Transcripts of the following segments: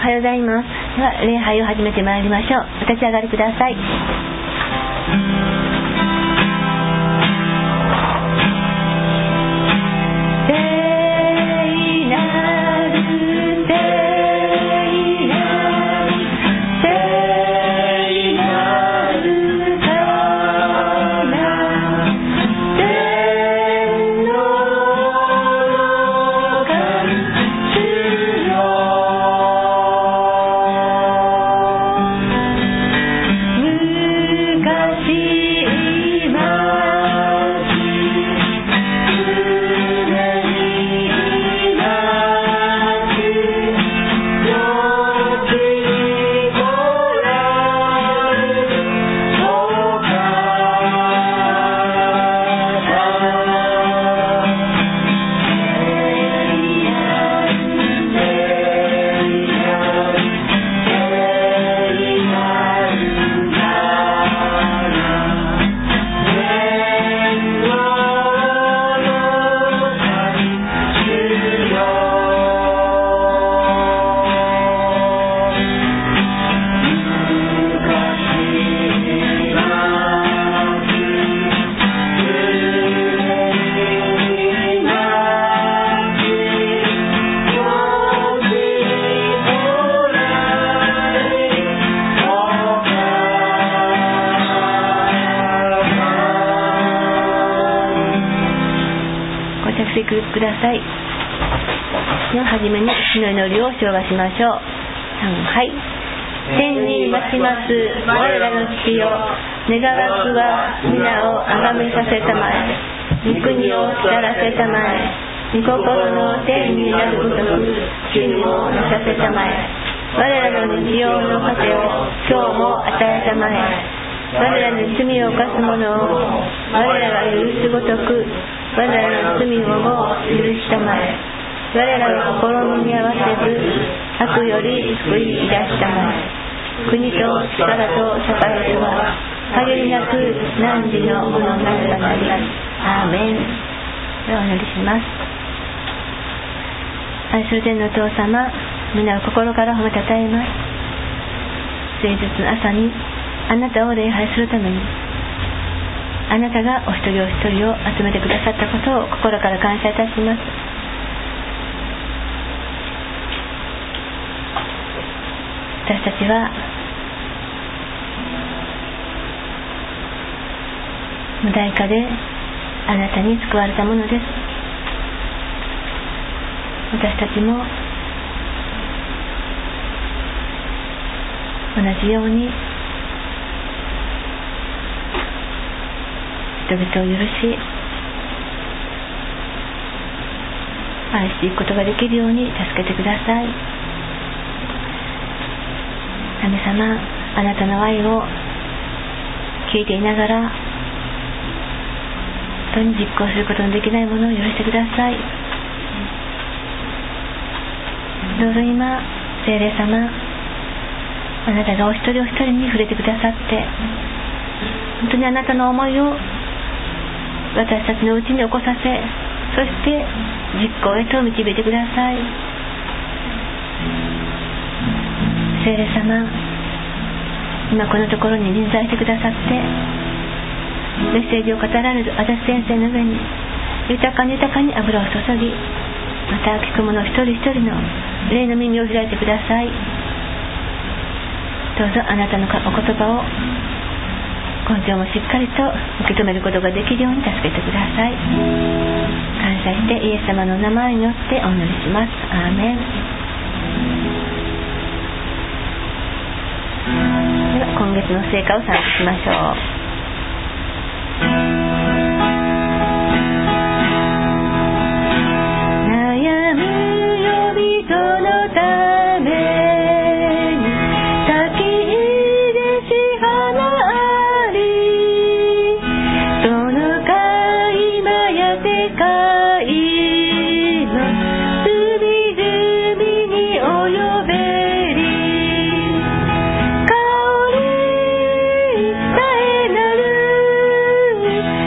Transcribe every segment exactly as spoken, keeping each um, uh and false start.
はようございます。では礼拝を始めてまいりましょう。お立ち上がりください。ください。でははじめに主の祈りを唱和しましょう。はい。天にまちます我らの父よ、願わくは皆をあがめさせたまえ、御国を来らせたまえ、御心の天になるごとく地にもなさせたまえ、我らの日用の糧を今日も与えたまえ、我らに罪を犯す者を我らが許すごとく我らの罪をも許したまえ、我らの心に合わせず悪より救い出したまえ、国と力と栄とは限りなく汝のものなるばかり。アーメン。ではお祈りします。愛する天のお父様、皆を心から褒めたたえます。誠実の朝にあなたを礼拝するために、あなたがお一人お一人を集めてくださったことを心から感謝いたします。私たちは無代価であなたに救われたものです。私たちも同じように人々を許し愛していくことができるように助けてください。神様、あなたの愛を聞いていながら本当に実行することのできないものを許してください。どうぞ今、聖霊様、あなたがお一人お一人に触れてくださって、本当にあなたの思いを私たちのうちに起こさせ、そして実行へと導いてください。聖霊様、今このところに臨在してくださって、メッセージを語られる足立先生の上に豊かに豊かに油を注ぎ、また聞く者一人一人の霊の耳を開いてください。どうぞあなたのお言葉を今週もしっかりと受け止めることができるように助けてください。感謝してイエス様の名前によってお祈りします。アーメン。では今月の成果を参照しましょう。悩むよ人のために咲き出し花あり、その海間や世界の隅々に及べり、香りさえなる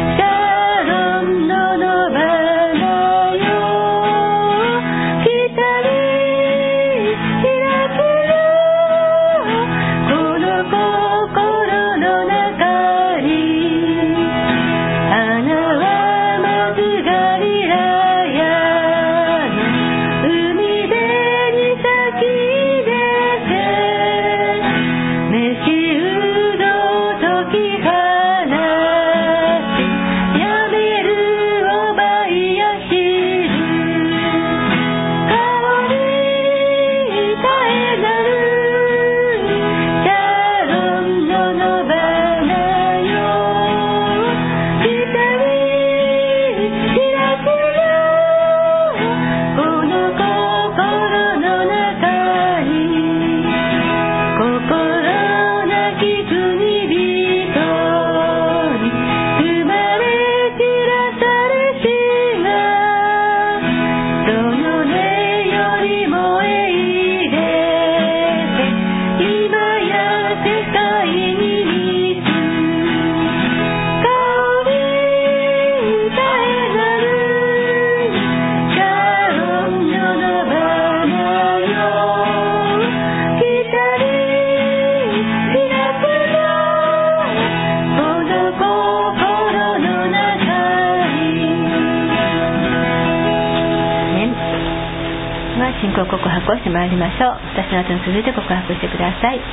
信仰告白をしてまいりましょう。私の後に続いて告白してください。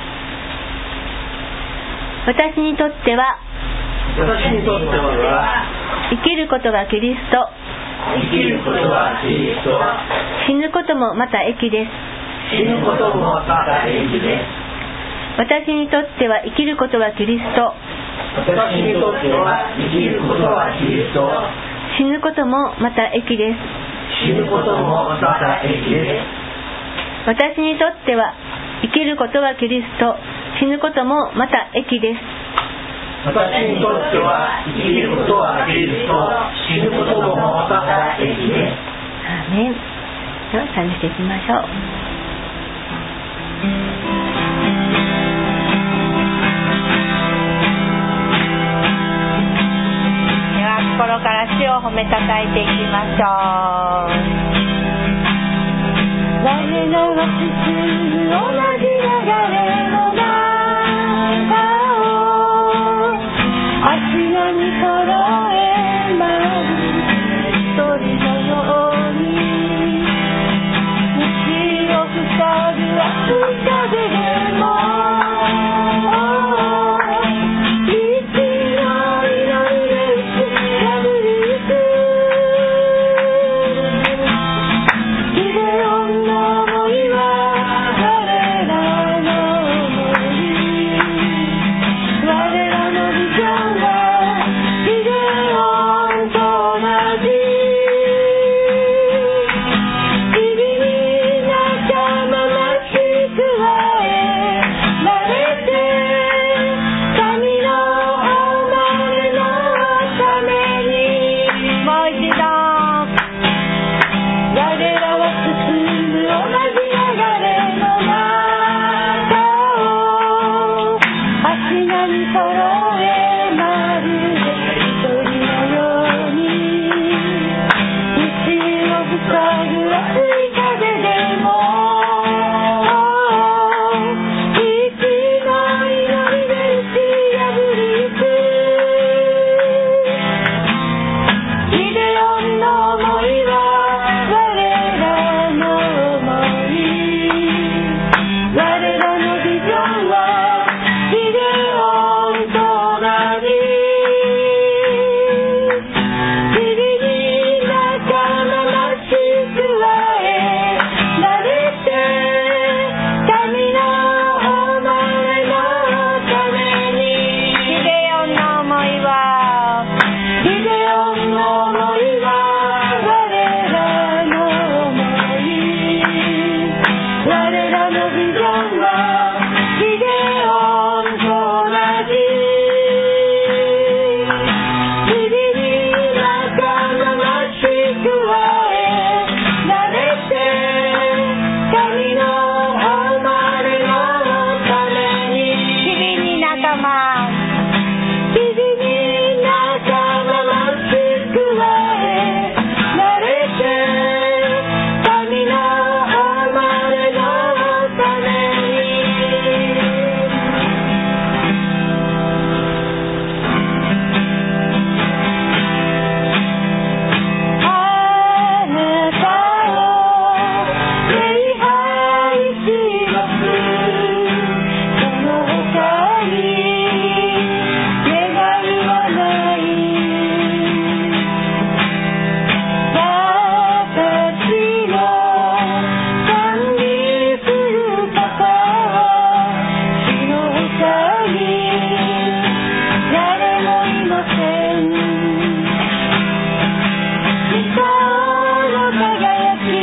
私にとっては私にとっては生きることがキリスト、 生きることはキリスト、 死ぬこともまた益です。 死ぬこともまた益です。 私にとっては生きることはキリスト、 私にとっては生きることはキリスト、 死ぬこともまた益です。 死ぬこともまた益です。 私にとっては生きることはキリスト、死ぬこともまた益です。 私にとっては生きることはキリスト、死ぬこともまた益です。 アーメン。では賛美していきましょう。では心から主を褒めたたえていきましょう。我らが進む同じ流れの中を足並み揃え舞う一人のように道を塞ぐ熱い風でも一の祈りで打ち破りゆくギデオンの想いは我らの想い、我らのビジョンはギデオンと同じ。日々に仲間が救われられて、神の誉れのために。もう一度、我らは進む同じ流れの中を足並み揃えまるで一人のように道を塞ぐ熱い風でも一の祈りで打ち破りゆくギデオンの想いは我らの想い、我らのビジョンはギデオンと同じ。日々に仲間が救われられて、神の誉れのために。ギデオンの想いはギデオンの想いは我らの想い、我らのビジョンはギデオンと同じ。日々に仲間が救われられて、神の誉れのために。日々に仲間日々に仲間が救われられて、神の誉れのために。あなたを礼拝します。その他に願いはない。私の賛美する方は死の他に誰もいません。光の輝き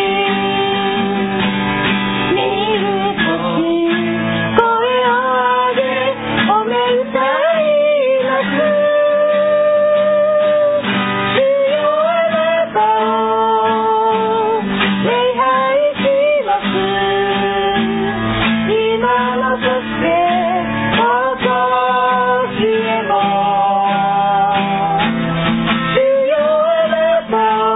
見るとき声を上げ褒め歌います。主よあなたを礼拝します。今もそしてここしえも主よあなたを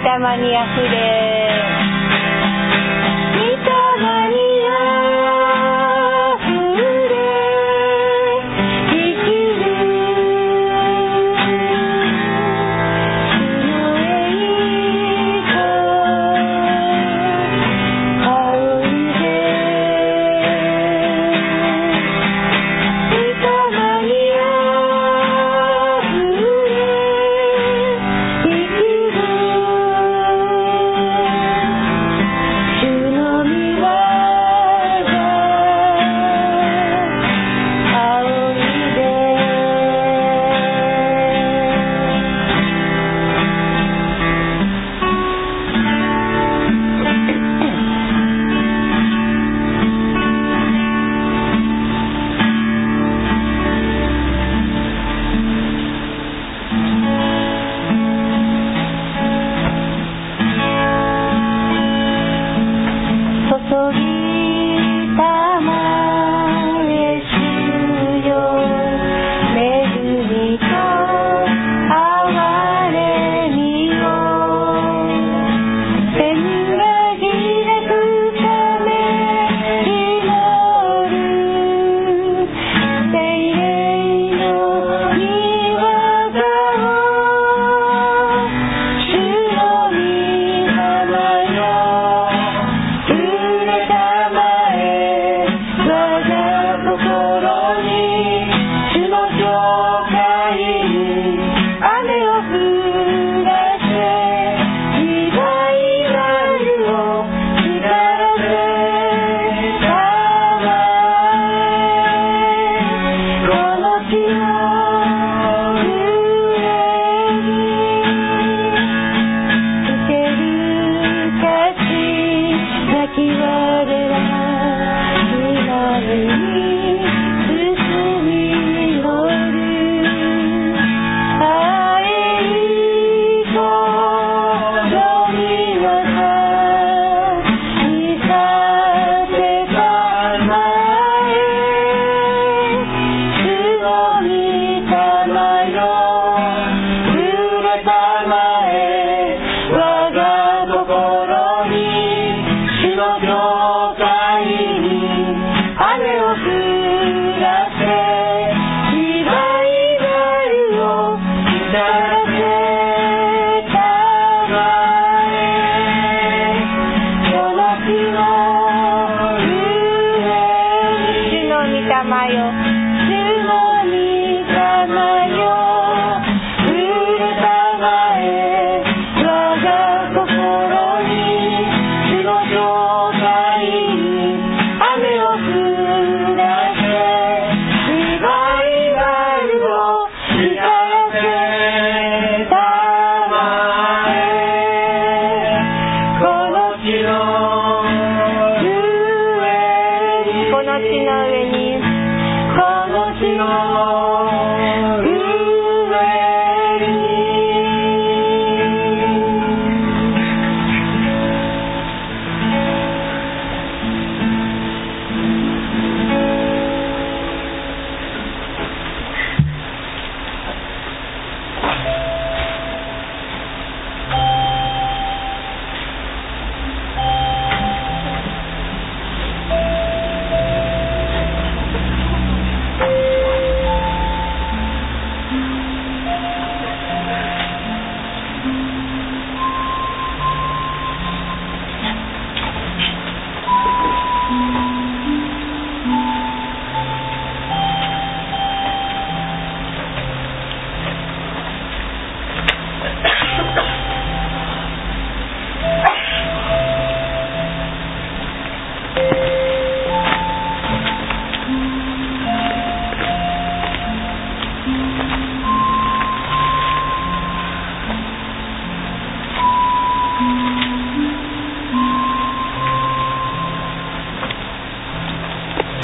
霊にあふれ